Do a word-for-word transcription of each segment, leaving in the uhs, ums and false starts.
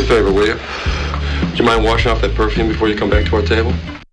a favor, will you? Do you mind washing off that perfume before you come back to our table?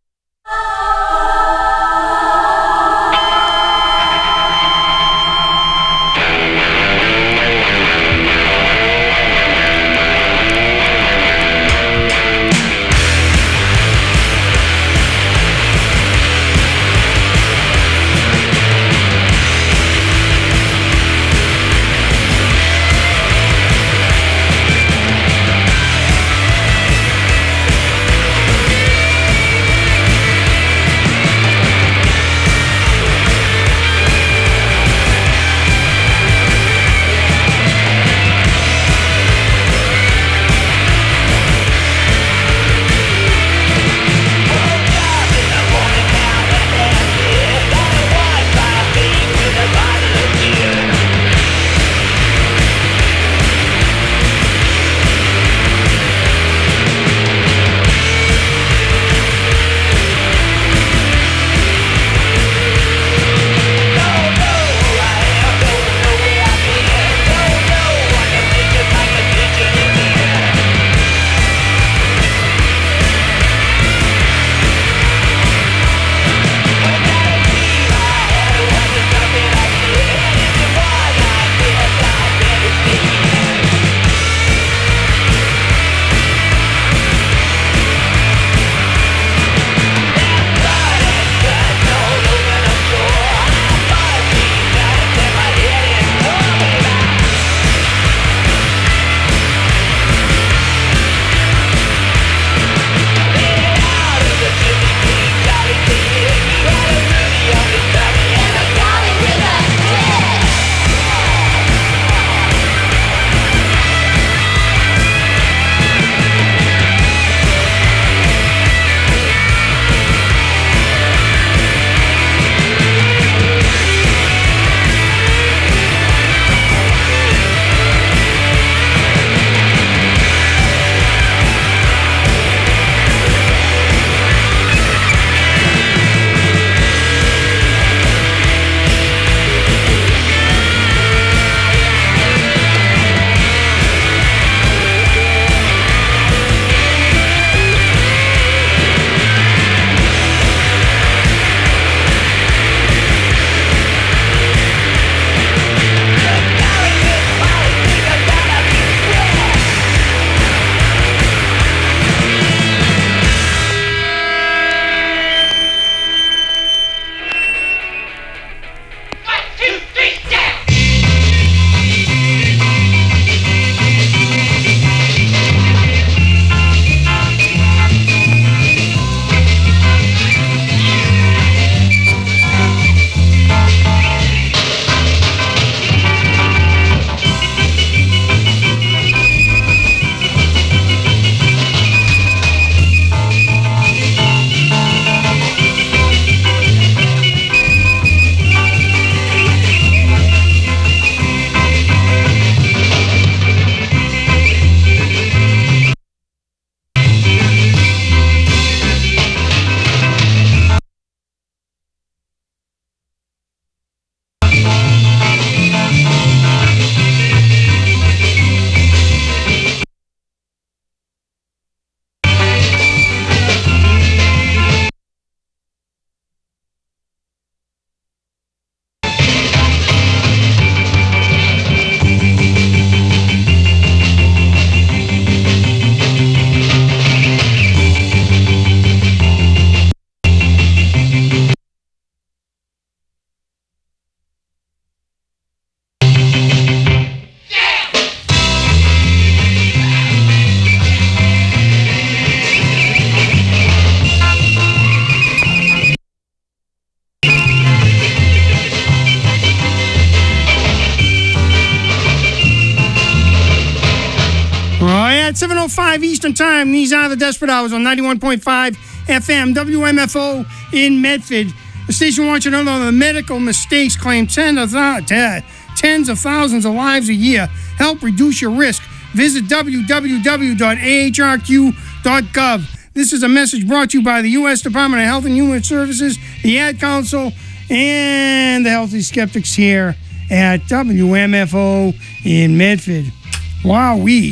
at seven oh five Eastern Time. These are the Desperate Hours on ninety-one point five F M, W M F O in Medford. The station wants you to know that medical mistakes claim tens of, th- tens of thousands of lives a year. Help reduce your risk. Visit w w w dot a h r q dot gov. This is a message brought to you by the U S Department of Health and Human Services, the Ad Council, and the Healthy Skeptics here at W M F O in Medford. Wowee.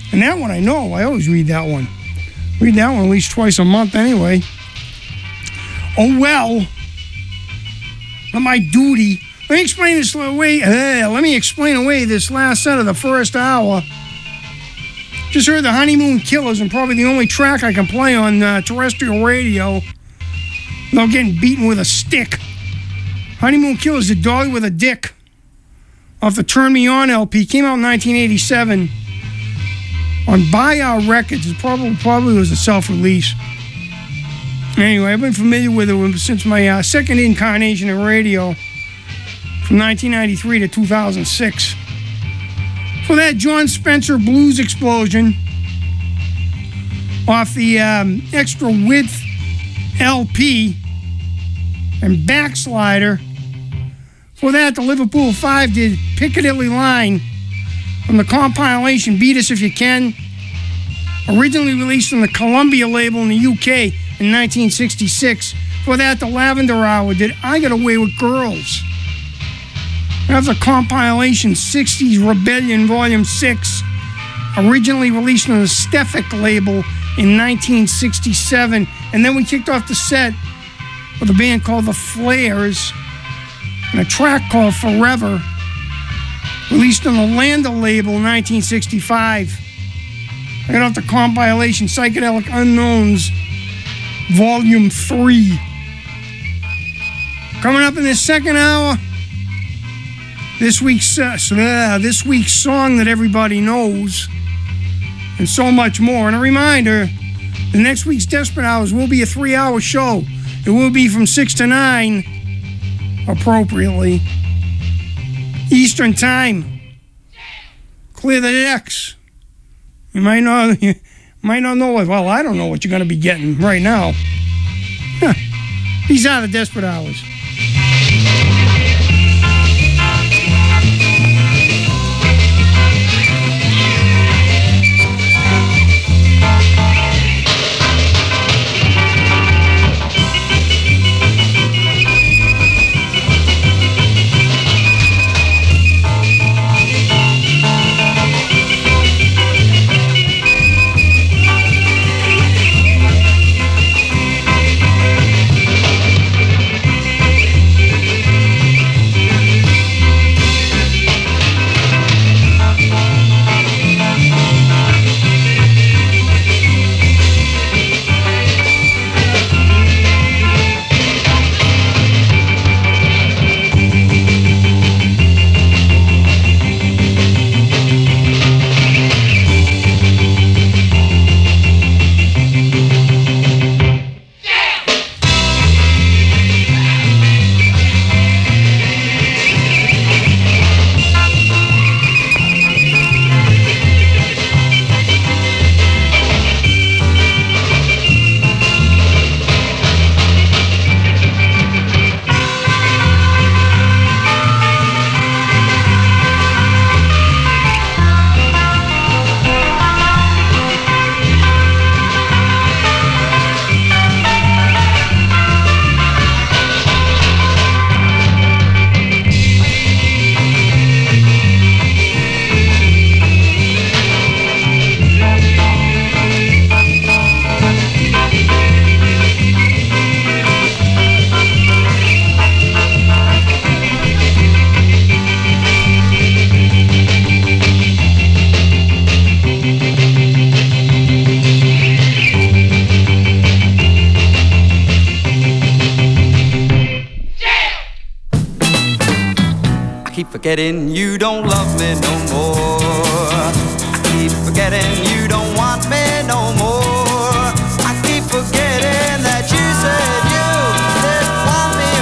And that one I know. I always read that one. Read that one at least twice a month anyway. Oh, well. Not my duty. Let me explain this away. Uh, let me explain away this last set of the first hour. Just heard the Honeymoon Killers, and probably the only track I can play on uh, terrestrial radio without getting beaten with a stick. Honeymoon Killers, The Dog with a Dick, off the Turn Me On L P. Came out in nineteen eighty-seven on Buy Our Records. It probably, probably was a self-release. Anyway, I've been familiar with it since my uh, second incarnation in radio from nineteen ninety-three to two thousand six. For that, John Spencer Blues Explosion off the um, Extra Width L P, and Backslider. For that, the Liverpool Five did Piccadilly Line from the compilation Beat Us If You Can, originally released on the Columbia label in the U K in nineteen sixty-six. For that, the Lavender Hour did I Got Away with Girls. That's a compilation sixties Rebellion Volume six, originally released on the Stefik label in nineteen sixty-seven. And then we kicked off the set with a band called The Flares and a track called Forever, released on the Landa label in nineteen sixty-five. I got off the compilation Psychedelic Unknowns Volume three. Coming up in this second hour, This week's uh, uh, this week's song that everybody knows, and so much more. And a reminder, the next week's Desperate Hours will be a three-hour show. It will be from six to nine, appropriately, Eastern Time. Clear the decks. You might not, you might not know what. Well, I don't know what you're going to be getting right now. Huh. These are the Desperate Hours. Forgetting you don't love me no more. I keep forgetting you don't want me no more. I keep forgetting that you said you didn't want me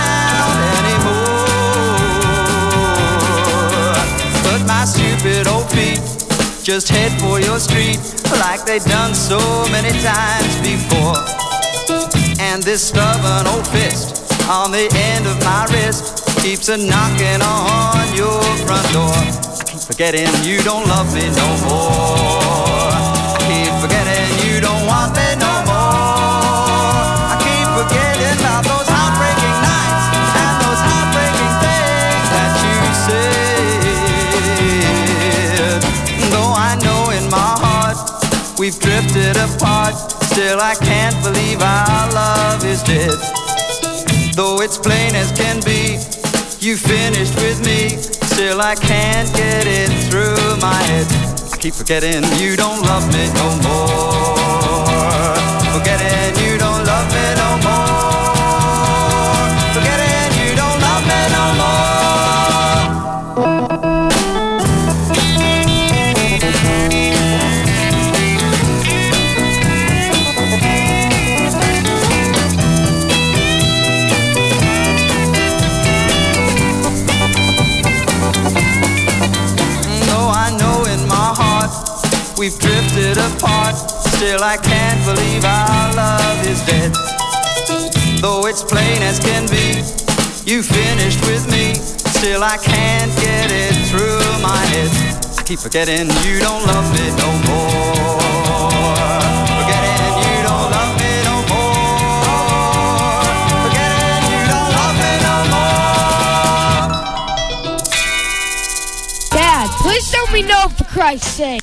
around anymore. But my stupid old feet just head for your street like they've done so many times before. And this stubborn old fist on the end of my wrist keeps a knocking on your front door. I keep forgetting you don't love me no more. I keep forgetting you don't want me no more. I keep forgetting about those heartbreaking nights and those heartbreaking things that you said. Though I know in my heart we've drifted apart. Still I can't believe our love is dead. Though it's plain as can be, you finished with me. Still I can't get it through my head. I keep forgetting you don't love me no more. Forgetting you don't love me no more. Forgetting you don't love me no more. We've drifted apart. Still I can't believe our love is dead. Though it's plain as can be, you finished with me. Still I can't get it through my head. I keep forgetting you don't love me no more. Forgetting you don't love me no more. Forgetting you don't love me no more. Dad, please tell me no, for Christ's sake.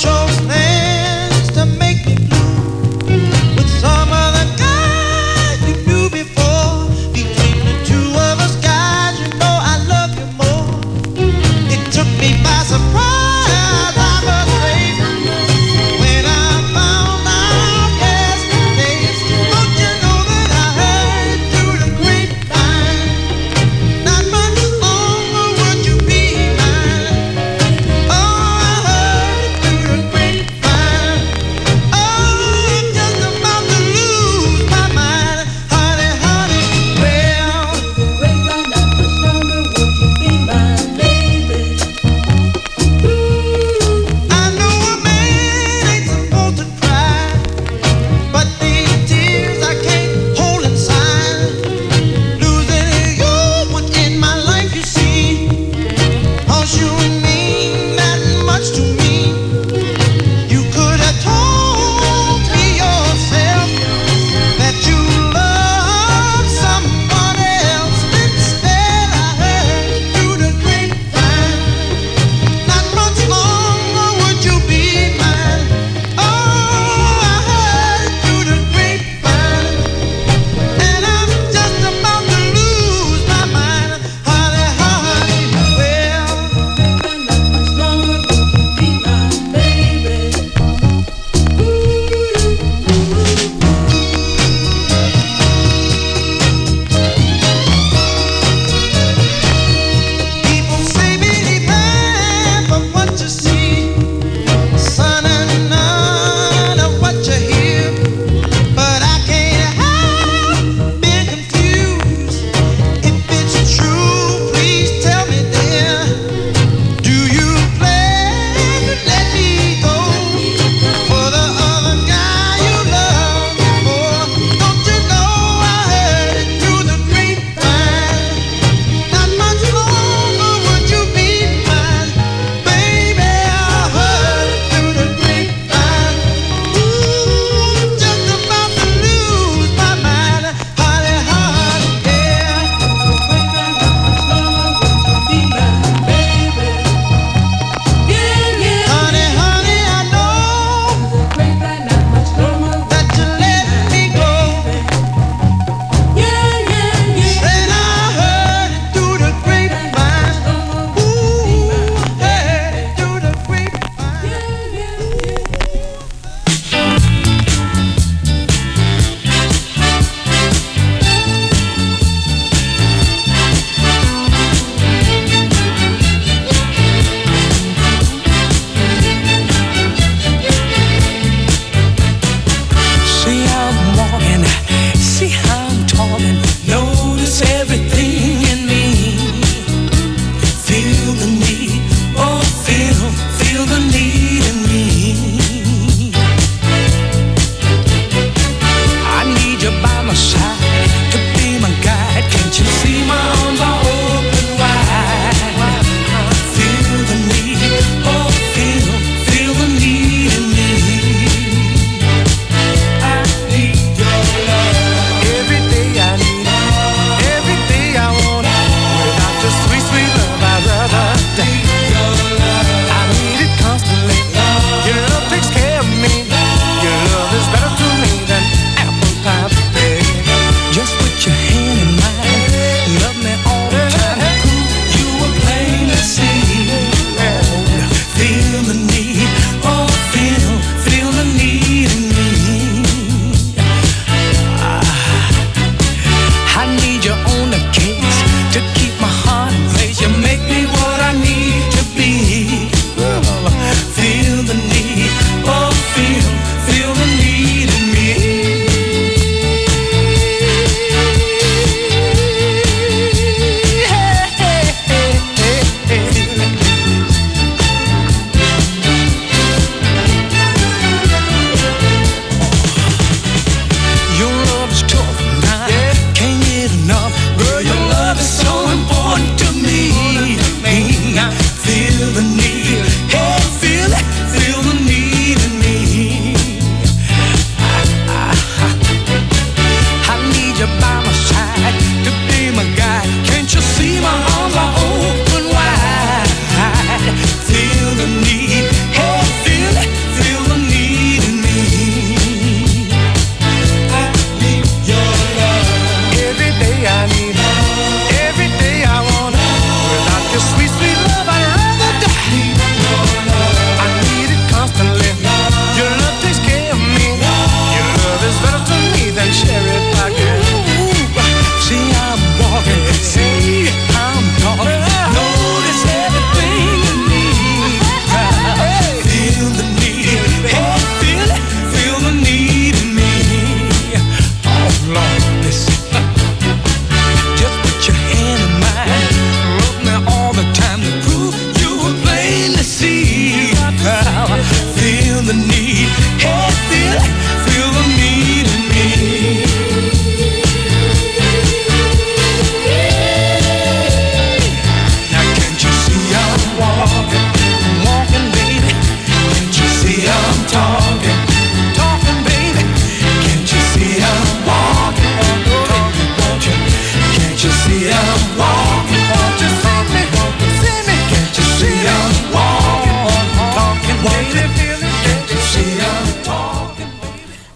With some other guy you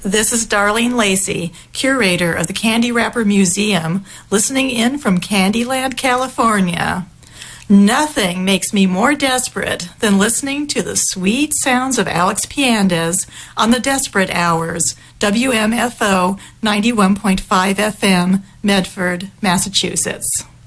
This is Darlene Lacey, curator of the Candy Wrapper Museum, listening in from Candyland, California. Nothing makes me more desperate than listening to the sweet sounds of Alex Piandez on the Desperate Hours, W M F O ninety-one point five F M, Medford, Massachusetts.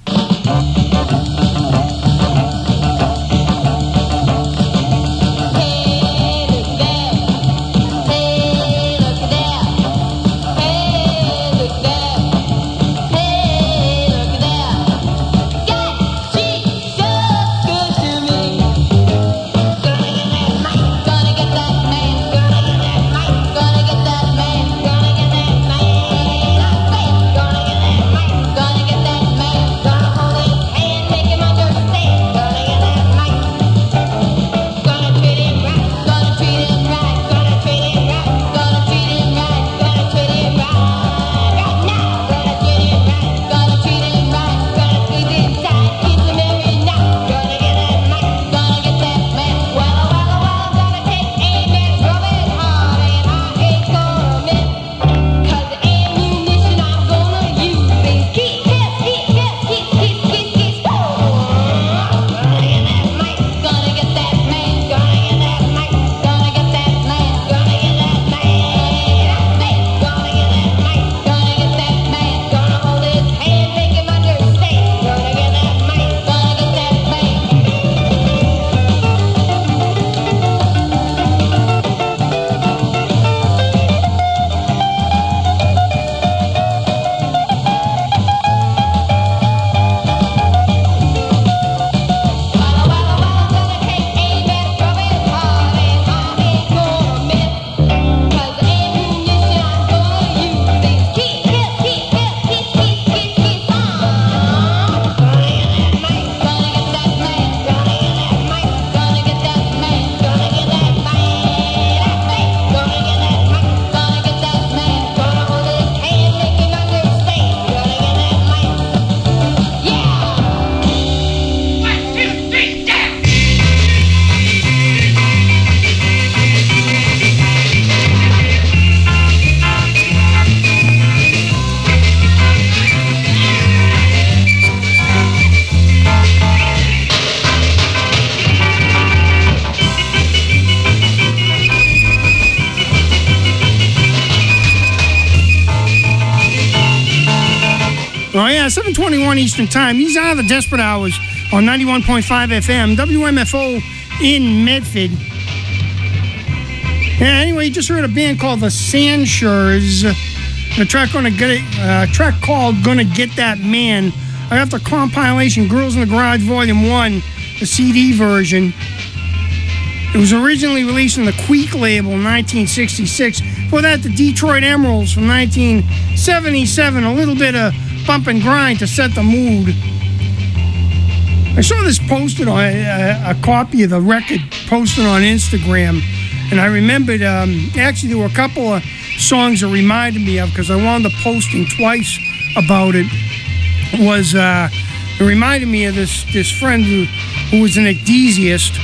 Oh, yeah, seven twenty-one Eastern Time. These are the Desperate Hours on ninety-one point five F M, W M F O in Medford. Yeah, anyway, you just heard a band called the Sandshures. A track, gonna get it, uh, track called Gonna Get That Man. I got the compilation Girls in the Garage Volume one, the C D version. It was originally released on the Queek label in nineteen sixty-six. Before that, the Detroit Emeralds from nineteen seventy-seven. A little bit of bump and grind to set the mood. I saw this posted on a, a copy of the record posted on Instagram, and I remembered, um, actually there were a couple of songs that reminded me of, because I wound up posting twice about it, was, uh, it reminded me of this, this friend who, who was an ecdesiast.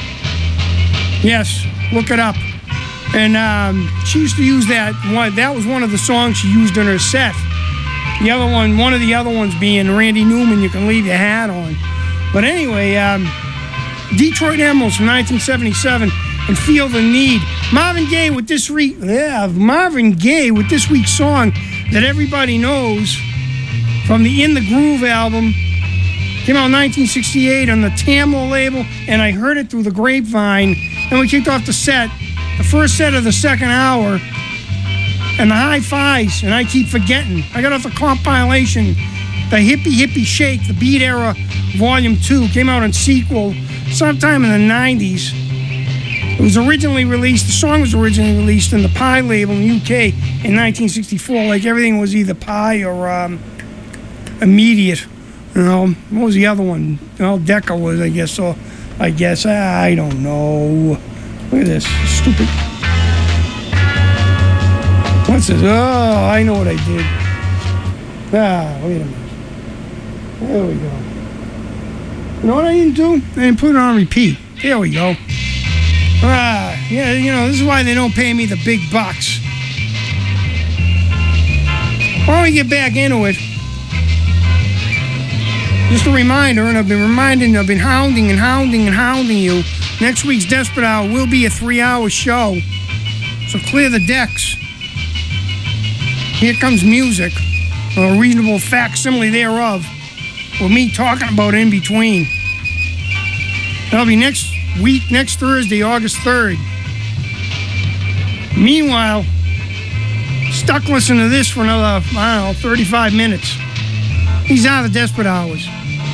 Yes, look it up. And um, she used to use that one, that was one of the songs she used in her set. The other one, one of the other ones being Randy Newman, You Can Leave Your Hat On. But anyway, um, Detroit Emeralds from nineteen seventy-seven and Feel the Need. Marvin Gaye with this re- yeah, Marvin Gaye with this week's song that everybody knows from the In the Groove album. Came out in nineteen sixty-eight on the Tamla label, and I heard it through the grapevine. And we kicked off the set, the first set of the second hour, and the Hi-Fis, and I keep forgetting. I got off the compilation, the Hippie Hippie Shake, the Beat Era Volume two, came out on Sequel sometime in the nineties. It was originally released, the song was originally released in the Pie label in the U K in nineteen sixty-four, like everything was either Pie or um, Immediate. You know, what was the other one? Well, Decca was, I guess, so I guess, I don't know. Look at this, stupid. What's this? Oh, I know what I did. Ah, wait a minute. There we go. You know what I didn't do? I didn't put it on repeat. There we go. Ah, yeah, you know, this is why they don't pay me the big bucks. Before we get back into it, just a reminder, and I've been reminding, I've been hounding and hounding and hounding you. Next week's Desperate Hour will be a three-hour show, so clear the decks. Here comes music, or a reasonable facsimile thereof, with me talking about it in between. That'll be next week, next Thursday, August third. Meanwhile, stuck listening to this for another, I don't know, thirty-five minutes. These are the Desperate Hours.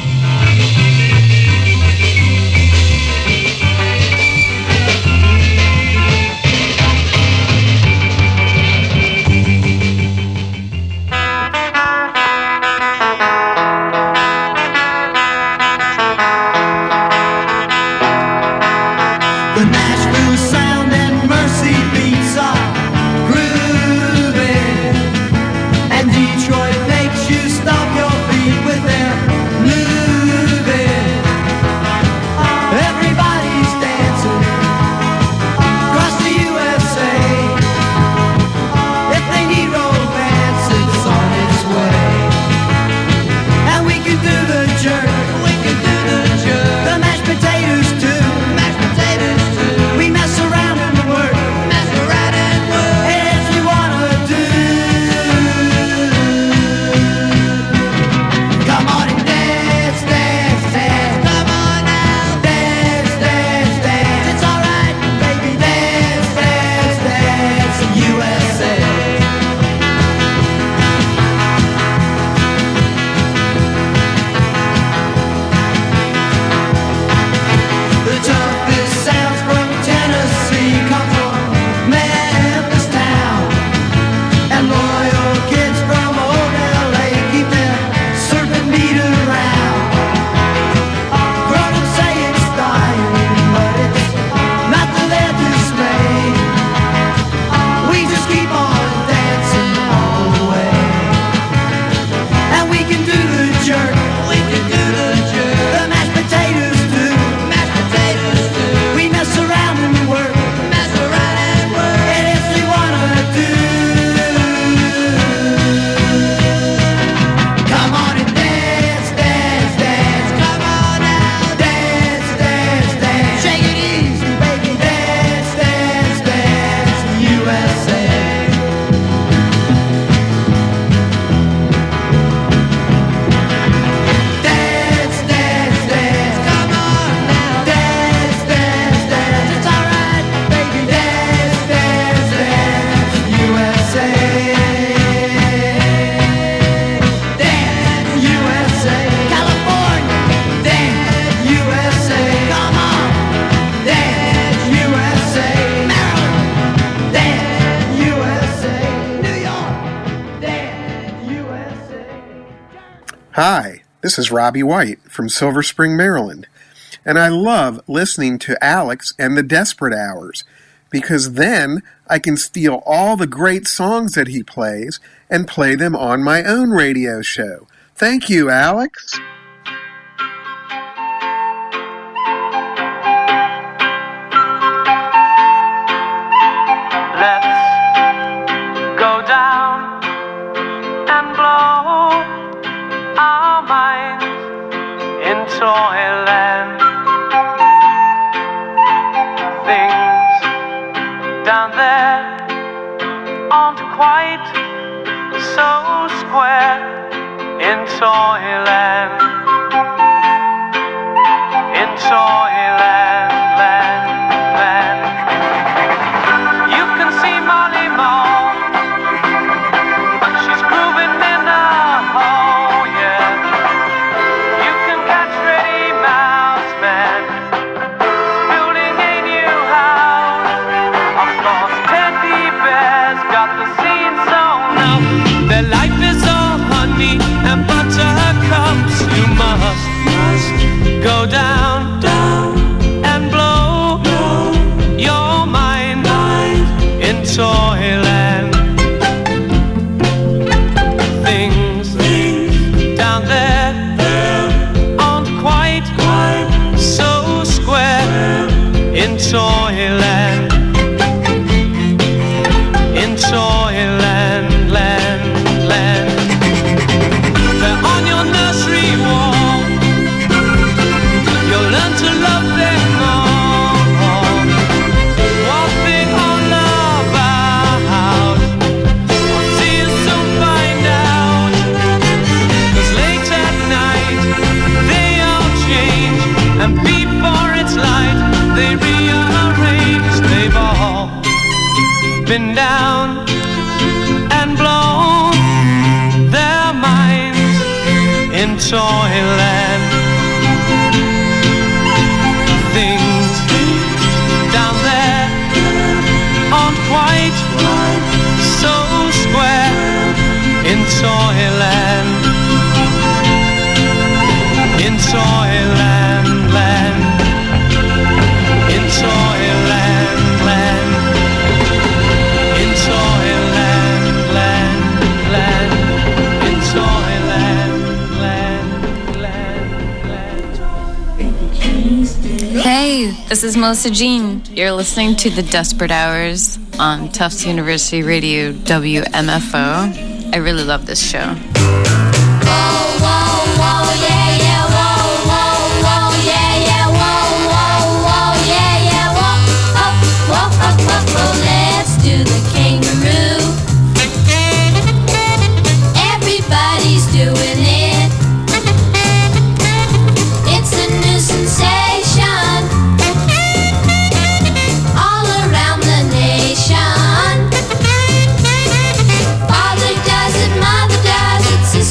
The Nashville sound and Mercy beats are grooving, and Detroit makes you stop your feet with their moving. Everybody's dancing across the U S A. If they need romance, it's on its way. And we can do the jerk, we can do the jerk, the mashed potatoes too. We mess around and work, mess around and work. If you wanna do, come on and dance, dance, dance. Come on now, dance, dance, dance. It's alright, baby, dance, dance, dance. U S A. The toughest sounds from Tennessee come from Memphis town, and loyal kids from old L A keep their serpent beat around. Grown-ups say it's dying, but it's not to their dismay. We just keep on dancing all the way, and we can do the jerk, we can do the jerk, the mashed potatoes too, mashed potatoes too. We mess around and work, mess around and work. And if you wanna do, come on and dance, dance, dance. Come on now, dance, dance, dance. Shake it easy, baby, dance, dance, dance. U S A. Dance, dance, dance. Come on now, dance, dance, dance. It's alright, baby, dance, dance, dance. U S A. Dance, U S A. California, dance, U S A. Come on, dance, U S A. Maryland, dance, U S A. New York, dance, U S A. Hi, this is Robbie White from Silver Spring, Maryland, and I love listening to Alex and the Desperate Hours because then I can steal all the great songs that he plays and play them on my own radio show. Thank you, Alex. Let's go down and blow our minds in Toyland. Things down there aren't quite so square in Toyland. In Toyland, land, land. You can see Molly Mall. She's grooving in a hole, yeah. You can catch Freddie Mouse Man building a new house. Of course, teddy bears got the scene sewn up. Their life is all honey and buttercups. You must, must go down, down. down and blown their minds in toyland. Things down there aren't quite so square in toyland. In toyland, land. In toyland, land. In toyland, land, land. In toyland, land, land, land. Hey, this is Melissa Jean. You're listening to The Desperate Hours on Tufts University Radio W M F O. I really love this show. Father does it, mother does it, sister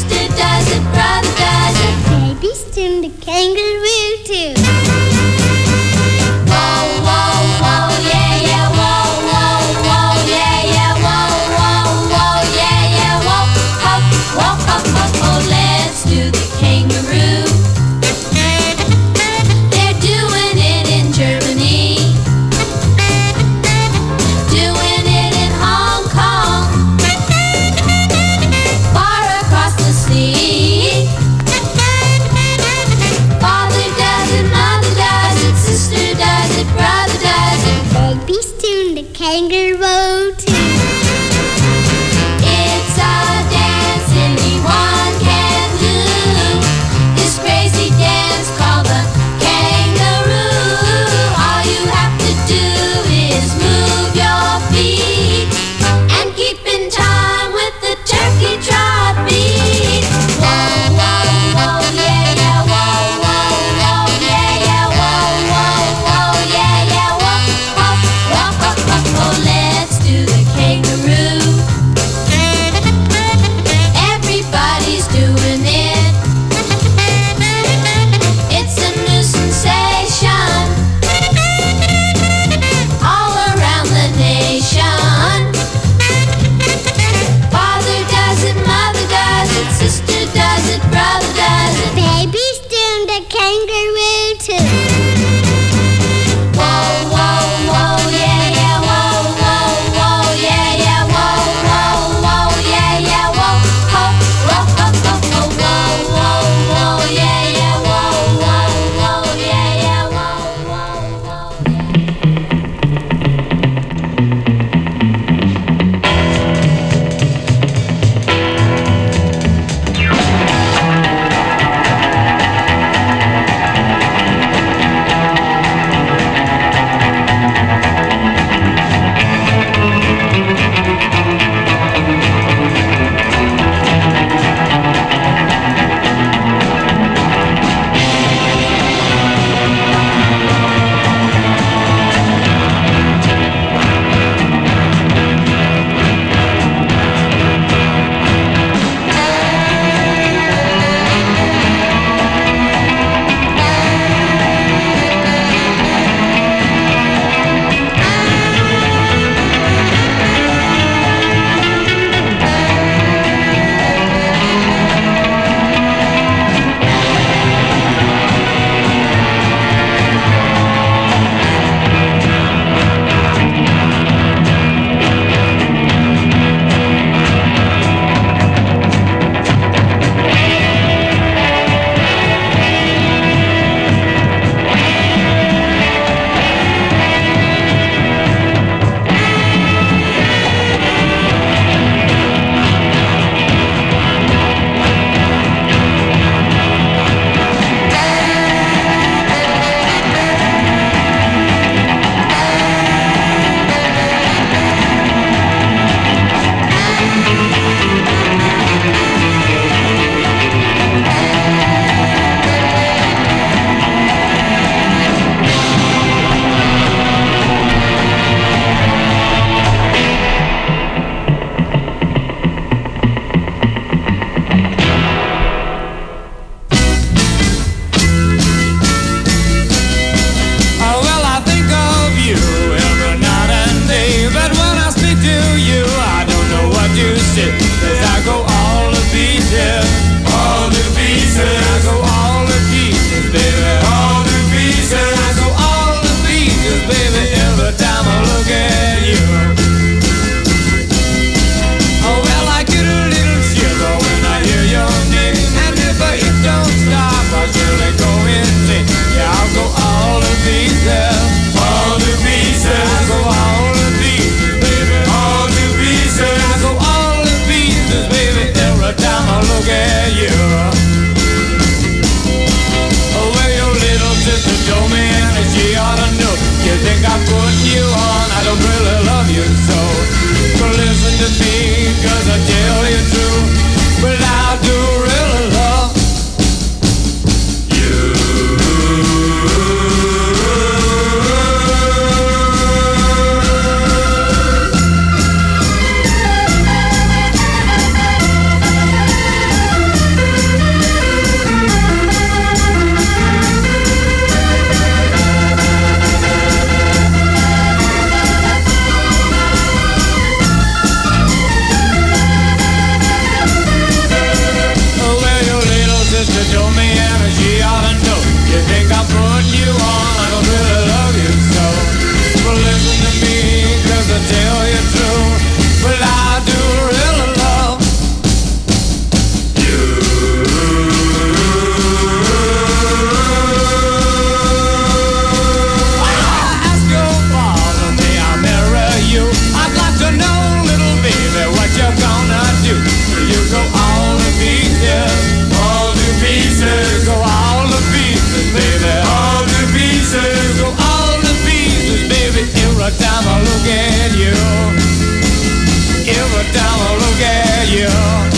Every time I look at you,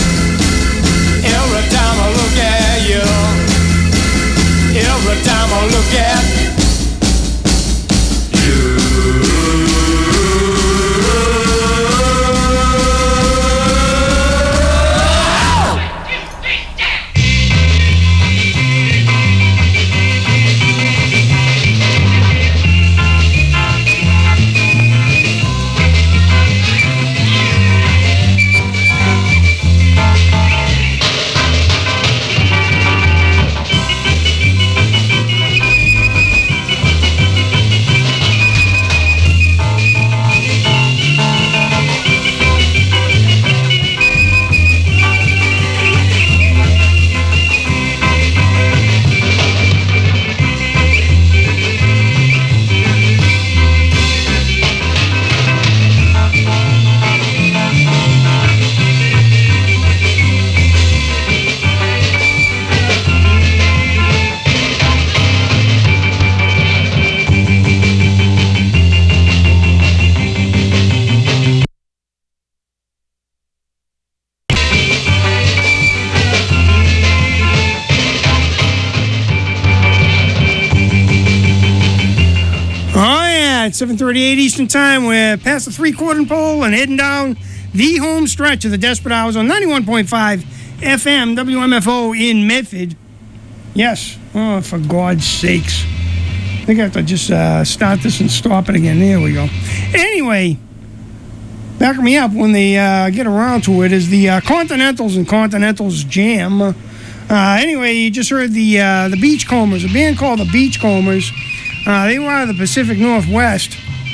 every time I look at you, every time I look at seven thirty-eight Eastern Time. We're past the three-quarter pole and heading down the home stretch of the Desperate Hours on ninety-one point five F M W M F O in Medford. Yes. Oh, for God's sakes. I think I have to just uh, start this and stop it again. There we go. Anyway, backing me up when they uh, get around to it is the uh, Continentals and Continentals Jam. Uh, anyway, you just heard the uh, the Beachcombers, a band called the Beachcombers. Uh, they were out of the Pacific Northwest.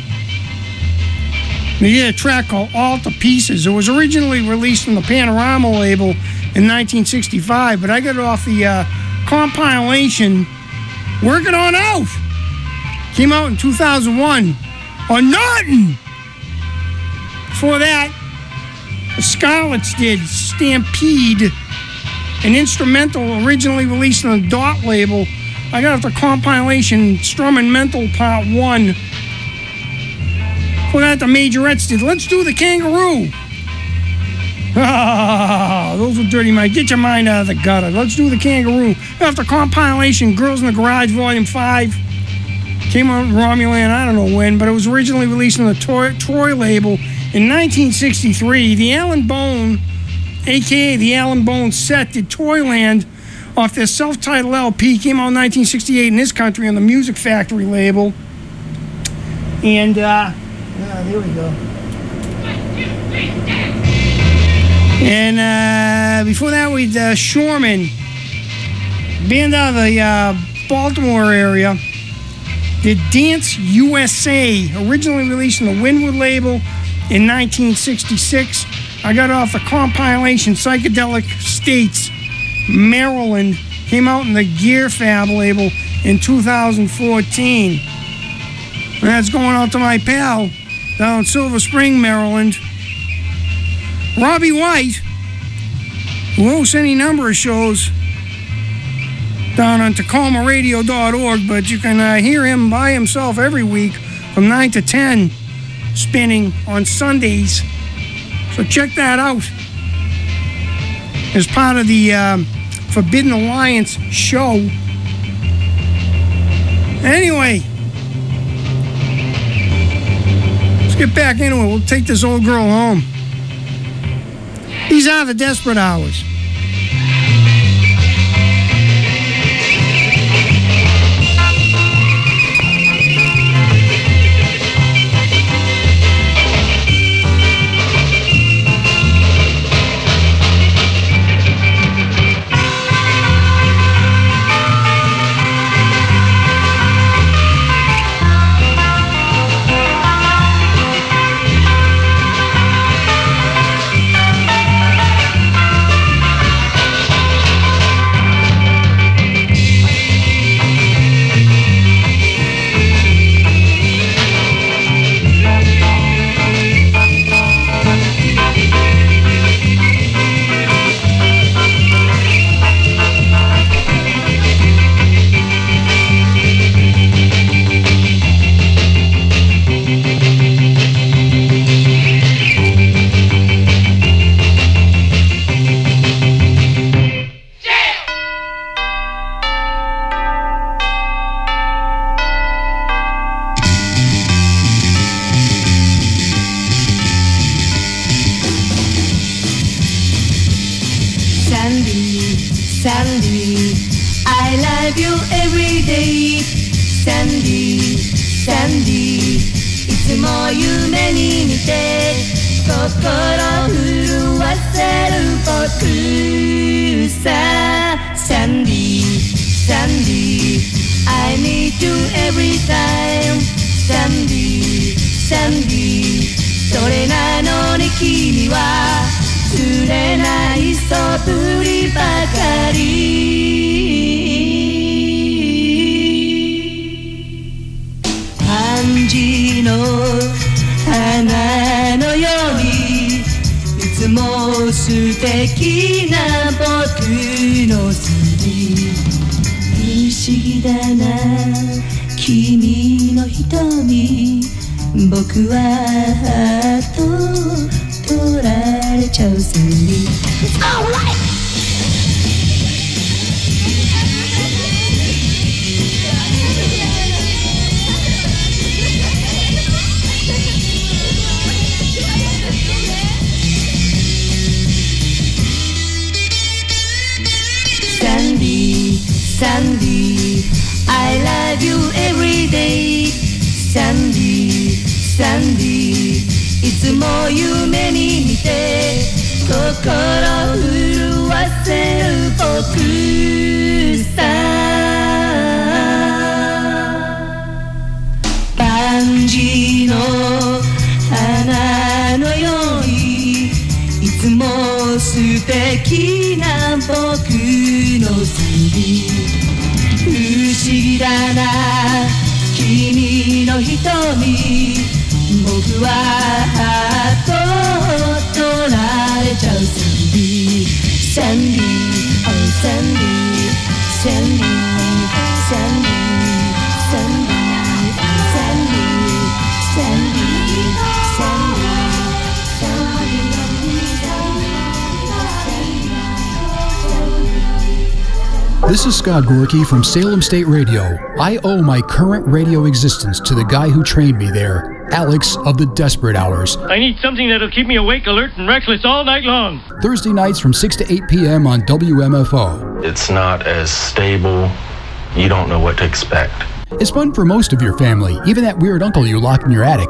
They did a track called All to Pieces. It was originally released on the Panorama label in nineteen sixty-five, but I got it off the uh, compilation Work It On Out. Came out in two thousand one on Norton. Before that, the Scarlets did Stampede, an instrumental originally released on the Dot label. I got off the compilation Strumming Mental Part one. For that, the Majorettes did Let's Do the Kangaroo. Ah, those were dirty minds. Get your mind out of the gutter. Let's Do the Kangaroo. After compilation Girls in the Garage Volume five. Came out in Romulan, I don't know when, but it was originally released on the Troy, Troy label in nineteen sixty-three. The Alan Bone, a k a the Alan Bone set, did Toyland off their self-titled L P. Came out in nineteen sixty-eight in this country on the Music Factory label. And, uh, yeah, there we go. And uh, before that, we had uh, Shoreman, band out of the uh, Baltimore area, did Dance U S A, originally released on the Winwood label in nineteen sixty-six. I got it off the compilation Psychedelic States, Maryland. Came out in the Gear Fab label in two thousand fourteen. And that's going out to my pal down in Silver Spring, Maryland, Robbie White, who hosts any number of shows down on Tacoma Radio dot org, but you can uh, hear him by himself every week from nine to ten, spinning on Sundays. So check that out as part of the um, Forbidden Alliance show. Anyway, let's get back into it. We'll take this old girl home. These are the Desperate Hours. Sandy, I love you every day. Sandy, Sandy, いつも夢に見て心震わせる僕さ。Sandy, Sandy, I need you every time. Sandy, Sandy, それなのに君は釣れないそぶりばかり。パンジーの花のようにいつも素敵な僕のSandy、不思議だな君の瞳、僕はハート取られちゃうSandy。 It's alright。Sandy, Sandy, I love you every day. Sandy, Sandy, いつも夢に見て心震わせる僕さ。パンジーの花のようにいつも素敵な僕のSandy、不思議だな君の瞳、僕はハート取られちゃうSandy、Sandy、oh Sandy、Sandy、Sandy、Sandy、Sandy、Sandy、Sandy。 This is Scott Gorky from Salem State Radio. I owe my current radio existence to the guy who trained me there, Alex of the Desperate Hours. I need something that'll keep me awake, alert, and restless all night long. Thursday nights from six to eight p.m. on W M F O. It's not as stable. You don't know what to expect. It's fun for most of your family, even that weird uncle you locked in your attic.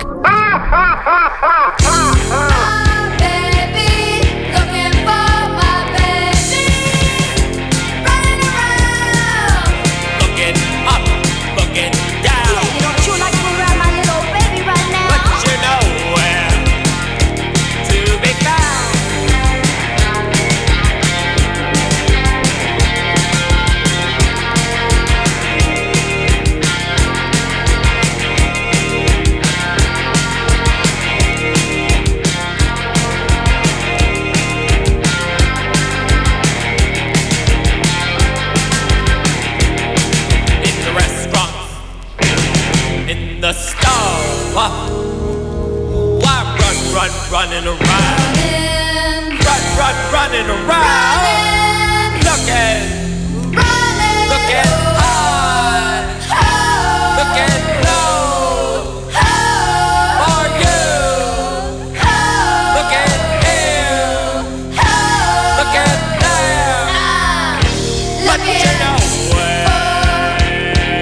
Running around, running. run, run, running around, running. looking, running. looking high, high. looking low, high. for you, high. looking here, high. looking there, high. let looking you know where.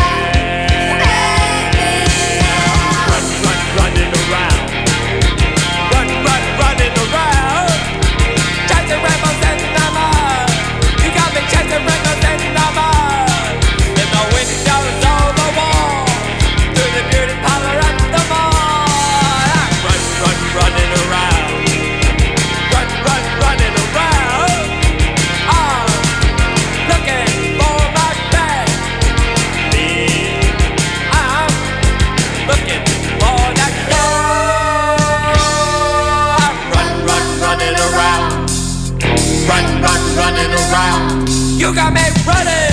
Run, run, running around. Running around, chasing rainbows and diamonds. You got me chasing rainbows and diamonds. In the windows of the wall, through the beauty parlor at the mall. Run, run, running around. Run, run, running around. I'm looking for my bag. Me, I'm looking for that girl. Running around, run, run, running around. You got me running.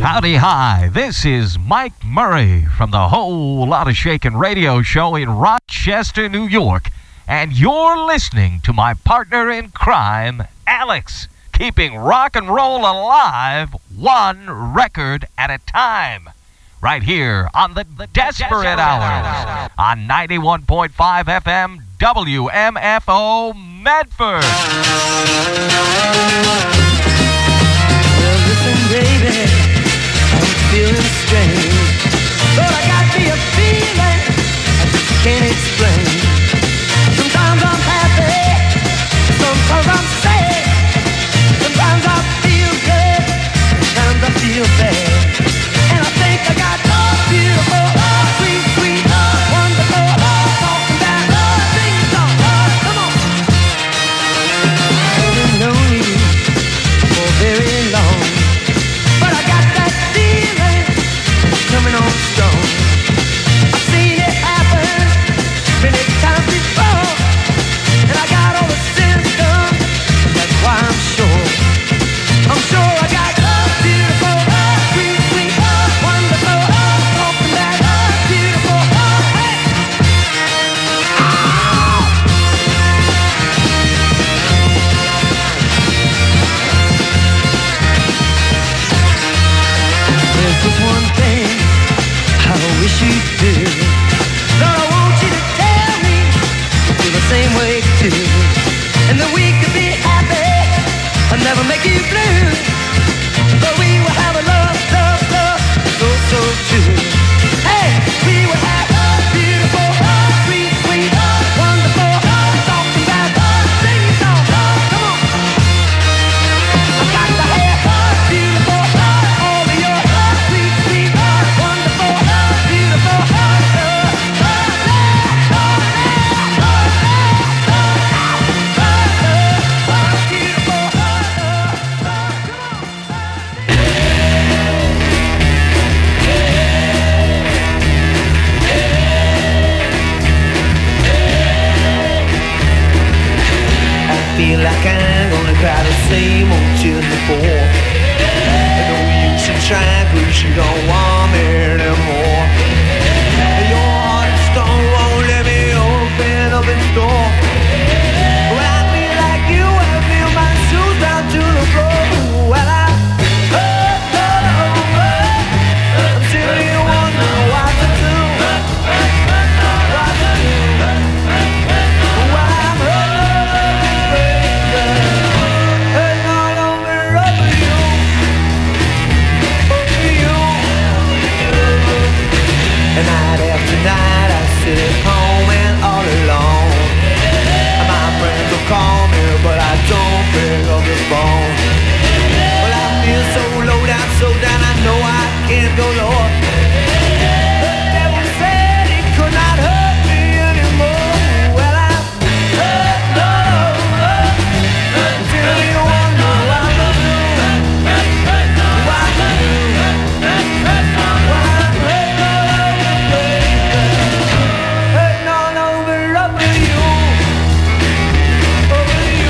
Howdy hi, this is Mike Murray from the Whole Lotta Shakin' radio show in Rochester, New York, and you're listening to my partner in crime, Alex, keeping rock and roll alive one record at a time, right here on the, the Desperate, Desperate Hours on ninety-one point five F M W M F O Medford. Well, listen, baby, I'm feeling strange, but I got me a feeling I just can't explain. Sometimes I'm happy, sometimes I'm sad, sometimes I feel good, sometimes I feel bad, and I think I got love, beautiful, love, sweet, sweet love, wonderful love, talking about love, sing a song, love, come on. I haven't known you for very long, but I got that feeling coming on strong. I've seen it happen many times before, and I got all the symptoms. That's why I'm sure, I'm sure I got love, beautiful love, sweet, sweet love, wonderful love, talking about love, beautiful love, hey! There's just one thing I wish you'd do. Lord, I want you to tell me you feel the same way too, and that we could be happy and never make you blue. But we will have a love, love, love, so, so true. Hey, we will have love, beautiful love, sweet, sweet love, wonderful love, talking about love, singing song, love, come on. I got to have love, beautiful love, all of your love, sweet, sweet love, wonderful love, beautiful love, love, love, love, love, love, love, love, love, love, beautiful love, love, love, come on. I feel like I'm gonna cry the same old tune before. No use in trying, cause you don't want me anymore. Your heart of stone won't let me open up its door. Well, I feel like you, I feel my shoes down to the floor. Well, I, oh, oh, oh, oh, I'm simply wondering what to do. What to do. Well, I'm hurting, baby, hurting all over, over you, over you. And night after night I sit at home and all alone. And my friends will call me, but I don't pick up the phone. Well, I feel so low down, so down, I know I can't go lower. The devil said he could not hurt me anymore. Well, I'm hurt, no, until you wonder what to do. What to do. Well, I'm hurting all over, baby, hurting all over, over you, over you.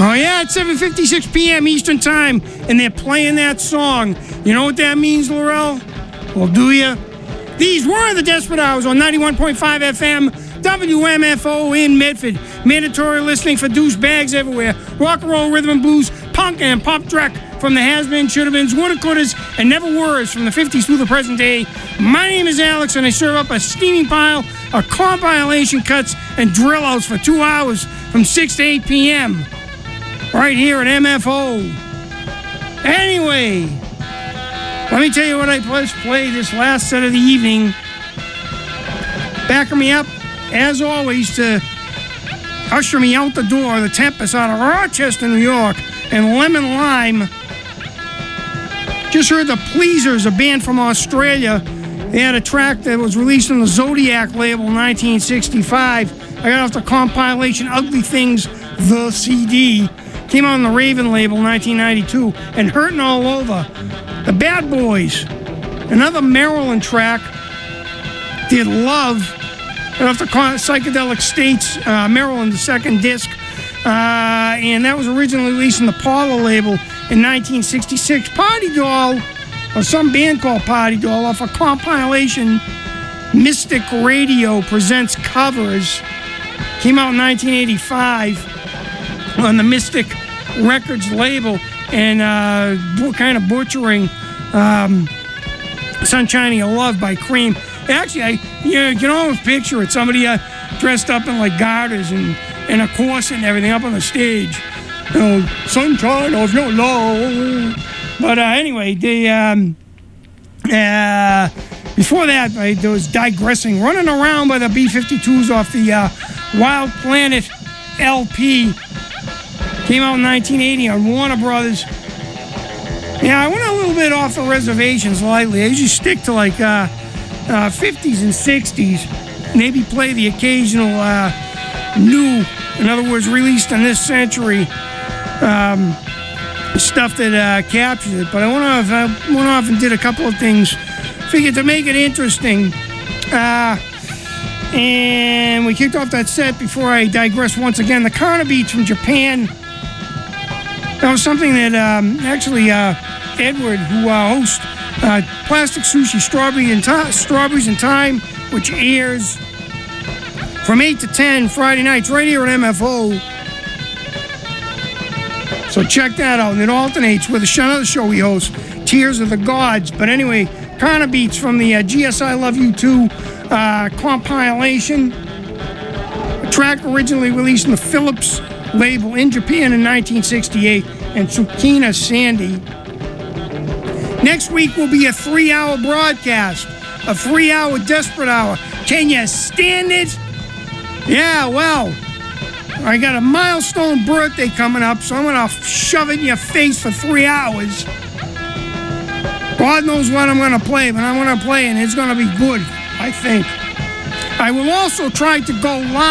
Oh, yeah, it's seven fifty-six p.m. Eastern Time, and they're playing that song. You know what that means, Laurel? Well, do you? These were the Desperate Hours on ninety-one point five F M, W M F O in Medford. Mandatory listening for douchebags everywhere. Rock and roll, rhythm and blues, punk and pop dreck from the has-been, should-have-beens, woulda-couldas, and never-were's from the fifties through the present day. My name is Alex, and I serve up a steaming pile of compilation cuts and drill-outs for two hours from six to eight p.m. right here at M F O. Anyway, let me tell you what I just played this last set of the evening. Backing me up, as always, to usher me out the door, the Tempest out of Rochester, New York, and Lemon Lime. Just heard the Pleasers, a band from Australia. They had a track that was released on the Zodiac label in nineteen sixty-five. I got off the compilation Ugly Things, the C D. Came out on the Raven label in nineteen ninety-two. And Hurtin' All Over, the Bad Boys. Another Maryland track. Did Love. Got off the Psychedelic States, uh, Maryland, the second disc. Uh, and that was originally released on the Paula label in nineteen sixty-six. Party Doll, or some band called Party Doll, off a compilation, Mystic Radio Presents Covers. Came out in nineteen eighty-five on the Mystic Records label, and uh, bu- kind of butchering um, Sunshiny of Love by Cream. Actually, I, you, know, you can almost picture it. Somebody uh, dressed up in like garters and, and a corset and everything up on the stage. You know, sunshine of your love. But uh, anyway, the um, uh, before that, I, there was Digressing, Running Around by the B fifty-twos off the uh, Wild Planet L P. Came out in nineteen eighty on Warner Brothers. Yeah, I went a little bit off the reservation slightly. I usually stick to like uh, uh, fifties and sixties. Maybe play the occasional uh, new, in other words, released in this century um, stuff that uh, captures it. But I went off, I went off and did a couple of things. Figured to make it interesting. Uh, and we kicked off that set before I digress once again. The Carnabeats from Japan. That was something that um, actually uh, Edward, who uh, hosts uh, Plastic Sushi Strawberry and Ti- Strawberries in Time, which airs from eight to ten Friday nights right here at M F O. So check that out. And it alternates with another show we host, Tears of the Gods. But anyway, Carnabeats from the uh, G S I Love You two uh, compilation. A track originally released on the Philips label in Japan in nineteen sixty-eight, and Tsukina Sandy. Next week will be a three-hour broadcast, a three-hour Desperate Hour. Can you stand it? Yeah, well, I got a milestone birthday coming up, so I'm going to shove it in your face for three hours. God knows what I'm going to play, but I'm going to play, and it's going to be good, I think. I will also try to go live.